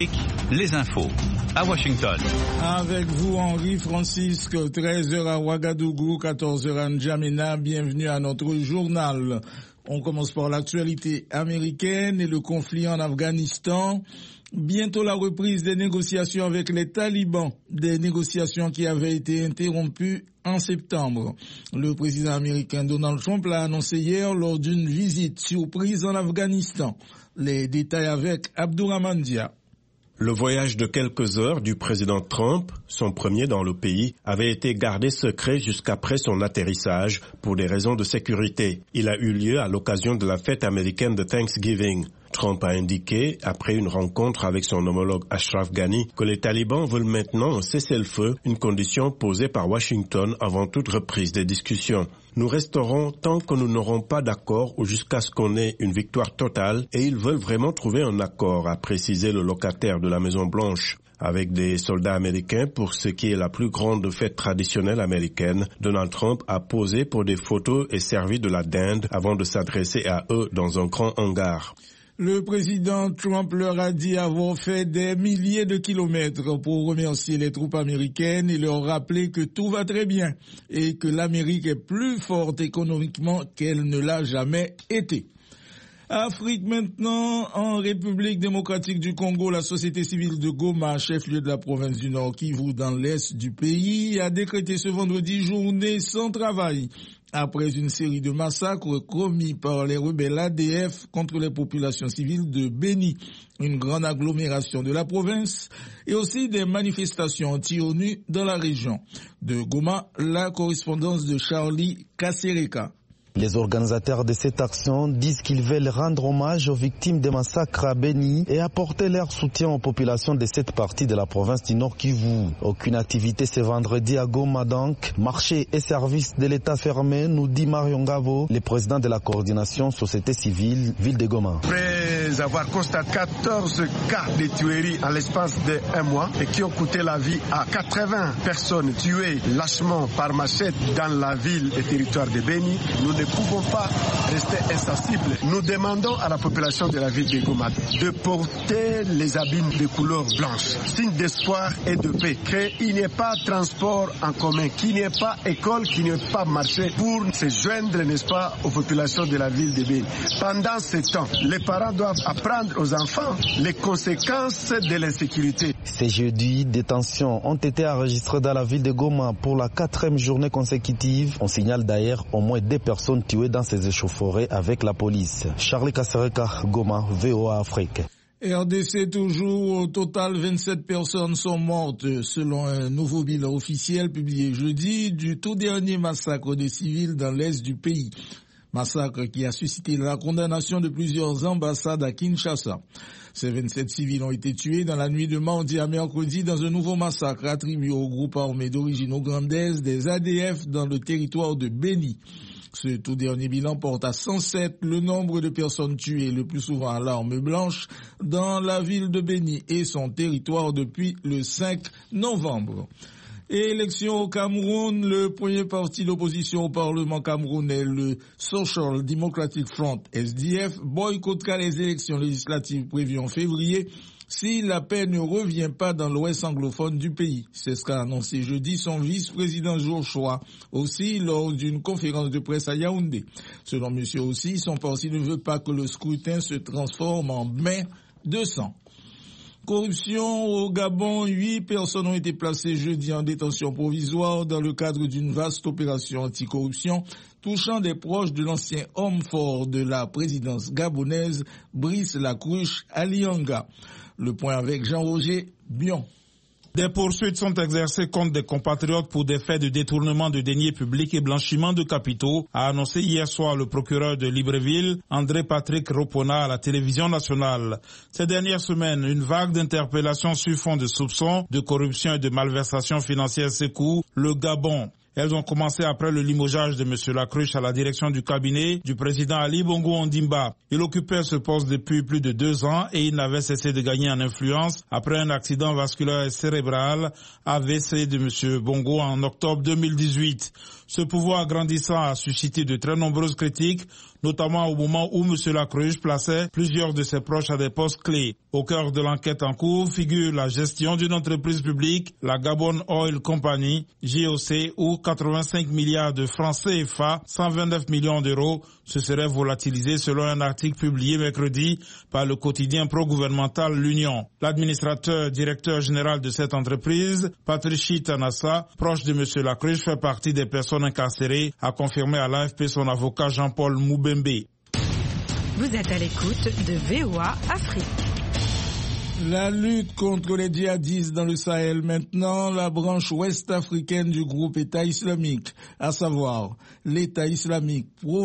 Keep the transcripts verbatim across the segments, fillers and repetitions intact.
Les infos à Washington. Avec vous, Henri Francisque, treize heures à Ouagadougou, quatorze heures à N'Djamena. Bienvenue à notre journal. On commence par l'actualité américaine et le conflit en Afghanistan. Bientôt la reprise des négociations avec les talibans, des négociations qui avaient été interrompues en septembre. Le président américain Donald Trump l'a annoncé hier lors d'une visite surprise en Afghanistan. Les détails avec Abdourahmane Dia. Le voyage de quelques heures du président Trump, son premier dans le pays, avait été gardé secret jusqu'après son atterrissage pour des raisons de sécurité. Il a eu lieu à l'occasion de la fête américaine de Thanksgiving. Trump a indiqué, après une rencontre avec son homologue Ashraf Ghani, que les talibans veulent maintenant un cessez-le-feu, une condition posée par Washington avant toute reprise des discussions. Nous resterons tant que nous n'aurons pas d'accord ou jusqu'à ce qu'on ait une victoire totale et ils veulent vraiment trouver un accord, a précisé le locataire de la Maison-Blanche. Avec des soldats américains pour ce qui est la plus grande fête traditionnelle américaine, Donald Trump a posé pour des photos et servi de la dinde avant de s'adresser à eux dans un grand hangar. Le président Trump leur a dit avoir fait des milliers de kilomètres pour remercier les troupes américaines et leur rappeler que tout va très bien et que l'Amérique est plus forte économiquement qu'elle ne l'a jamais été. Afrique maintenant, en République démocratique du Congo, la société civile de Goma, chef-lieu de la province du Nord Kivu dans l'est du pays, a décrété ce vendredi journée sans travail après une série de massacres commis par les rebelles A D F contre les populations civiles de Beni, une grande agglomération de la province, et aussi des manifestations anti-ONU dans la région. De Goma, la correspondance de Charlie Kassereka. Les organisateurs de cette action disent qu'ils veulent rendre hommage aux victimes des massacres à Beni et apporter leur soutien aux populations de cette partie de la province du Nord Kivu. Aucune activité ce vendredi à Goma donc. Marché et services de l'État fermés, nous dit Marion Gavo, le président de la coordination société civile ville de Goma. Après avoir constaté quatorze cas de tueries en l'espace d'un mois et qui ont coûté la vie à quatre-vingts personnes tuées lâchement par machette dans la ville et territoire de Beni, nous ne pouvons pas rester insensibles. Nous demandons à la population de la ville de Goma de porter les habits de couleur blanche, signe d'espoir et de paix, qu'il n'y ait pas transport en commun, qu'il n'y ait pas école, qu'il n'y ait pas marché pour se joindre, n'est-ce pas, aux populations de la ville de Beni. Pendant ce temps, les parents doivent apprendre aux enfants les conséquences de l'insécurité. Ces jeudis, des tensions ont été enregistrées dans la ville de Goma pour la quatrième journée consécutive. On signale d'ailleurs au moins deux personnes tuées dans ces échauffourées avec la police. Charlie Kassereka, Goma, V O A Afrique. R D C toujours, au total vingt-sept personnes sont mortes selon un nouveau bilan officiel publié jeudi du tout dernier massacre des civils dans l'est du pays. Massacre qui a suscité la condamnation de plusieurs ambassades à Kinshasa. Ces vingt-sept civils ont été tués dans la nuit de mardi à mercredi dans un nouveau massacre attribué au groupe armé d'origine ougandaise des A D F dans le territoire de Beni. Ce tout dernier bilan porte à cent sept le nombre de personnes tuées, le plus souvent à l'arme blanche, dans la ville de Beni et son territoire depuis le cinq novembre. Et élection au Cameroun, le premier parti d'opposition au Parlement camerounais, le Social Democratic Front, S D F, boycottera les élections législatives prévues en février si la paix ne revient pas dans l'ouest anglophone du pays. C'est ce qu'a annoncé jeudi son vice-président Joshua, aussi lors d'une conférence de presse à Yaoundé. Selon monsieur aussi, son parti ne veut pas que le scrutin se transforme en bain de sang. Corruption au Gabon, huit personnes ont été placées jeudi en détention provisoire dans le cadre d'une vaste opération anticorruption touchant des proches de l'ancien homme fort de la présidence gabonaise, Brice Lacruche Alianga. Le point avec Jean-Roger Bion. Des poursuites sont exercées contre des compatriotes pour des faits de détournement de deniers publics et blanchiment de capitaux, a annoncé hier soir le procureur de Libreville, André-Patrick Ropona, à la télévision nationale. Ces dernières semaines, une vague d'interpellations sur fond de soupçons de corruption et de malversation financière secoue le Gabon. Elles ont commencé après le limogeage de M. Lacruche à la direction du cabinet du président Ali Bongo Ondimba. Il occupait ce poste depuis plus de deux ans et il n'avait cessé de gagner en influence après un accident vasculaire cérébral A V C de M. Bongo en octobre deux mille dix-huit. Ce pouvoir grandissant a suscité de très nombreuses critiques, notamment au moment où M. Lacruche plaçait plusieurs de ses proches à des postes clés. Au cœur de l'enquête en cours figure la gestion d'une entreprise publique, la Gabon Oil Company, G O C, où quatre-vingt-cinq milliards de francs C F A, cent vingt-neuf millions d'euros, se seraient volatilisés selon un article publié mercredi par le quotidien pro-gouvernemental L'Union. L'administrateur directeur général de cette entreprise, Patrici Tanassa, proche de M. Lacruche, fait partie des personnes incarcérées, a confirmé à l'A F P son avocat Jean-Paul Moubembe. Vous êtes à l'écoute de V O A Afrique. La lutte contre les djihadistes dans le Sahel maintenant, la branche ouest africaine du groupe État islamique, à savoir l'État islamique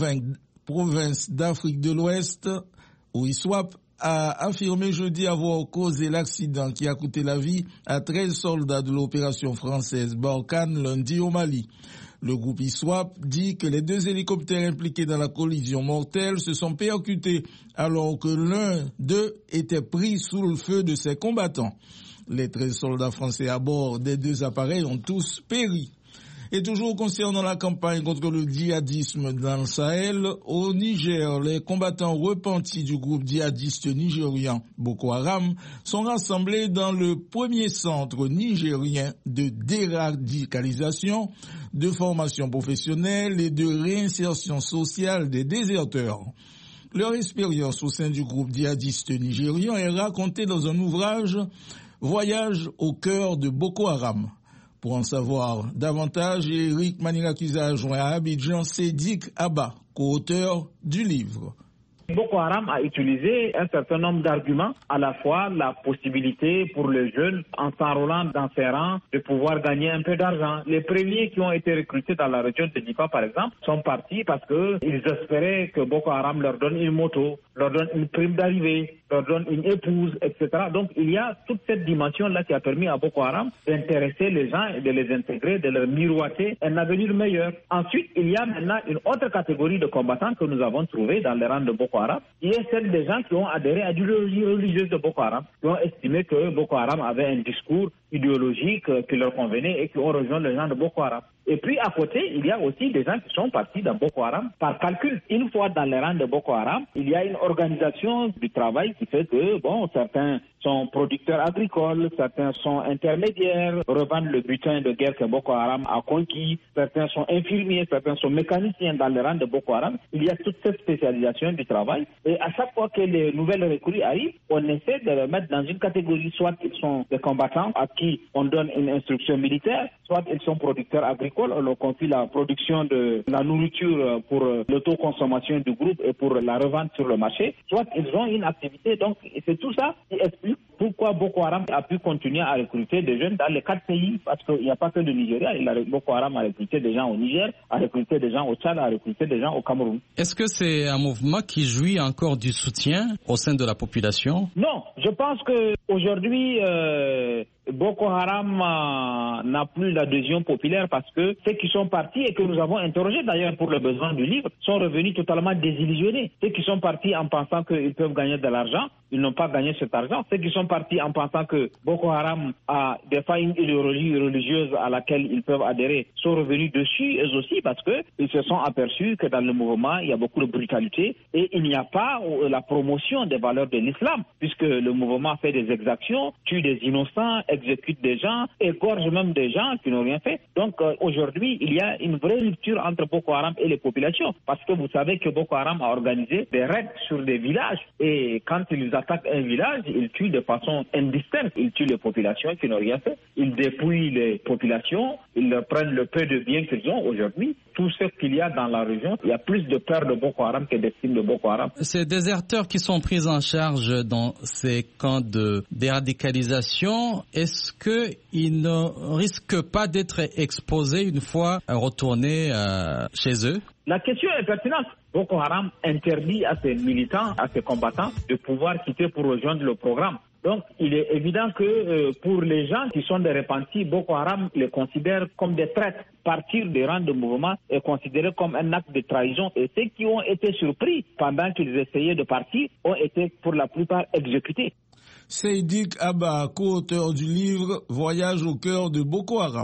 province d'Afrique de l'Ouest, ou I S W A P, a affirmé jeudi avoir causé l'accident qui a coûté la vie à treize soldats de l'opération française Barkhane lundi au Mali. Le groupe I S W A P dit que les deux hélicoptères impliqués dans la collision mortelle se sont percutés alors que l'un d'eux était pris sous le feu de ses combattants. Les treize soldats français à bord des deux appareils ont tous péri. Et toujours concernant la campagne contre le djihadisme dans le Sahel, au Niger, les combattants repentis du groupe djihadiste nigérien Boko Haram sont rassemblés dans le premier centre nigérien de déradicalisation, de formation professionnelle et de réinsertion sociale des déserteurs. Leur expérience au sein du groupe djihadiste nigérien est racontée dans un ouvrage « Voyage au cœur de Boko Haram ». Pour en savoir davantage, Eric Manirakiza a joint à Abidjan Sédik Abba, co-auteur du livre. Boko Haram a utilisé un certain nombre d'arguments, à la fois la possibilité pour les jeunes, en s'enrôlant dans ces rangs, de pouvoir gagner un peu d'argent. Les premiers qui ont été recrutés dans la région de Difa, par exemple, sont partis parce qu'ils espéraient que Boko Haram leur donne une moto, leur donne une prime d'arrivée, leur donne une épouse, et cetera. Donc il y a toute cette dimension-là qui a permis à Boko Haram d'intéresser les gens et de les intégrer, de leur miroiter un avenir meilleur. Ensuite, il y a maintenant une autre catégorie de combattants que nous avons trouvés dans les rangs de Boko Haram, qui est celle des gens qui ont adhéré à l'idéologie religieuse de Boko Haram, qui ont estimé que Boko Haram avait un discours idéologique qui leur convenait et qui ont rejoint les gens de Boko Haram. Et puis à côté, il y a aussi des gens qui sont partis dans Boko Haram par calcul. Une fois dans les rangs de Boko Haram, il y a une organisation du travail qui fait que, bon, certains sont producteurs agricoles, certains sont intermédiaires, revendent le butin de guerre que Boko Haram a conquis, certains sont infirmiers, certains sont mécaniciens dans les rangs de Boko Haram. Il y a toute cette spécialisation du travail. Et à chaque fois que les nouvelles recrues arrivent, on essaie de les mettre dans une catégorie. Soit ils sont des combattants à qui on donne une instruction militaire, soit ils sont producteurs agricoles, on leur confie la production de la nourriture pour l'autoconsommation du groupe et pour la revente sur le marché, soit ils ont une activité. Donc c'est tout ça qui explique pourquoi Boko Haram a pu continuer à recruter des jeunes dans les quatre pays, parce qu'il n'y a pas que le Nigeria. Il a, Boko Haram a recruté des gens au Niger, a recruté des gens au Tchad, a recruté des gens au Cameroun. Est-ce que c'est un mouvement qui jouit encore du soutien au sein de la population? Non, je pense qu'aujourd'hui, euh, Boko Haram euh, n'a plus l'adhésion populaire parce que ceux qui sont partis et que nous avons interrogés d'ailleurs pour le besoin du livre sont revenus totalement désillusionnés. Ceux qui sont partis en pensant qu'ils peuvent gagner de l'argent, ils n'ont pas gagné cet argent. Ceux qui sont partis en pensant que Boko Haram a des fois une idéologie religieuse à laquelle ils peuvent adhérer sont revenus dessus eux aussi parce qu'ils se sont aperçus que dans le mouvement il y a beaucoup de brutalité et il n'y a pas la promotion des valeurs de l'islam puisque le mouvement fait des exactions, tue des innocents, exécute des gens, égorge même des gens qui n'ont rien fait. Donc euh, aujourd'hui, il y a une vraie rupture entre Boko Haram et les populations. Parce que vous savez que Boko Haram a organisé des raids sur des villages. Et quand ils attaquent un village, ils tuent de façon indistincte. Ils tuent les populations qui n'ont rien fait. Ils dépouillent les populations. Ils leur prennent le peu de biens qu'ils ont aujourd'hui. Tout ce qu'il y a dans la région, il y a plus de peur de Boko Haram que d'estime de Boko Haram. Ces déserteurs qui sont pris en charge dans ces camps de déradicalisation, est-ce qu'ils ne risquent pas d'être exposés une fois retournés euh, chez eux? La question est pertinente. Boko Haram interdit à ses militants, à ses combattants, de pouvoir quitter pour rejoindre le programme. Donc, il est évident que euh, pour les gens qui sont des repentis, Boko Haram les considère comme des traîtres. Partir des rangs de mouvement est considéré comme un acte de trahison. Et ceux qui ont été surpris pendant qu'ils essayaient de partir ont été pour la plupart exécutés. Sédik Abba, co-auteur du livre « Voyage au cœur de Boko Haram ».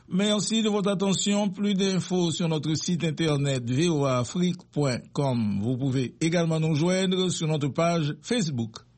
Merci de votre attention. Plus d'infos sur notre site internet v o a afrique point com. Vous pouvez également nous joindre sur notre page Facebook.